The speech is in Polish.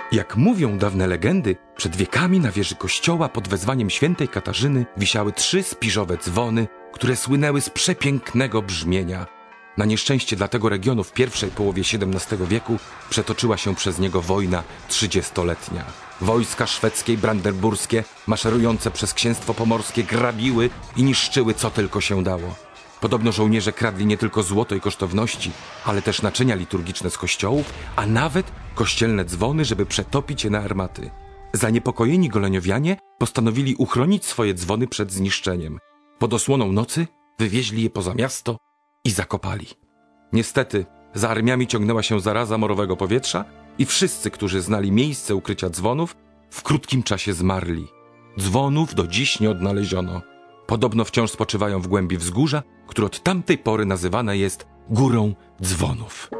Jak mówią dawne legendy, przed wiekami na wieży kościoła pod wezwaniem świętej Katarzyny wisiały 3 spiżowe dzwony, które słynęły z przepięknego brzmienia. Na nieszczęście dla tego regionu w pierwszej połowie XVII wieku przetoczyła się przez niego wojna 30-letnia. Wojska szwedzkie i brandenburskie, maszerujące przez księstwo pomorskie, grabiły i niszczyły co tylko się dało. Podobno żołnierze kradli nie tylko złoto i kosztowności, ale też naczynia liturgiczne z kościołów, a nawet kościelne dzwony, żeby przetopić je na armaty. Zaniepokojeni goleniowianie postanowili uchronić swoje dzwony przed zniszczeniem. Pod osłoną nocy wywieźli je poza miasto i zakopali. Niestety, za armiami ciągnęła się zaraza morowego powietrza i wszyscy, którzy znali miejsce ukrycia dzwonów, w krótkim czasie zmarli. Dzwonów do dziś nie odnaleziono. Podobno wciąż spoczywają w głębi wzgórza, które od tamtej pory nazywane jest Górą Dzwonów.